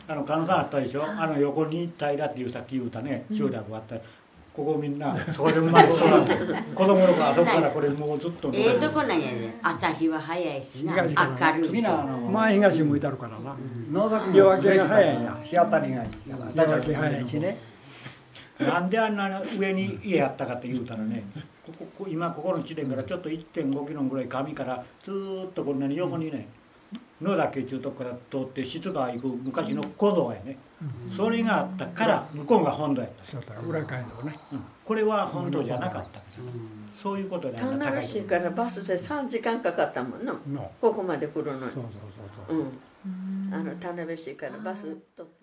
鹿野さんあったでしょ、横に平っていうさっき言うたね集落があった、ここみんなそこで生まれ育って子供の頃あそこからこれもうずっととこなんやね、朝日は早いしな、明るいし、 前東向いてあるからな、 夜明けが早いんや、 日当たりがいい夜明け早いしね。 なんであんな上に家あったかって言うたらね、今ここの地点からちょっと 1.5 キロぐらい上からずーっとこんなに横にね、野岳っていうとこから通って静川行く昔の古道やね、それがあったから向こうが本土やった、 そうだ、裏街道ね、 これは本土じゃなかった、そういうことで田辺市からバスで3時間かかったもんな、ここまで来るのに。 そうそうそうそう、 田辺市からバス取って